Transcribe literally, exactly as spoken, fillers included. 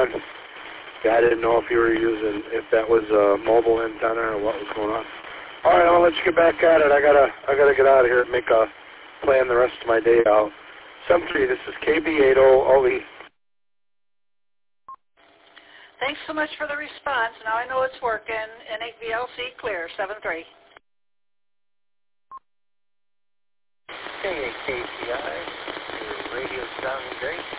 on. Yeah, I didn't know if you were using, if that was a mobile antenna or what was going on. All right, I'll let you get back at it. I gotta, I gotta get out of here and make a plan the rest of my day out. seven three, this is K B eight zero O E. Thanks so much for the response. Now I know it's working. N eight V L C clear, seven three. K A K T I, your radio sounding great.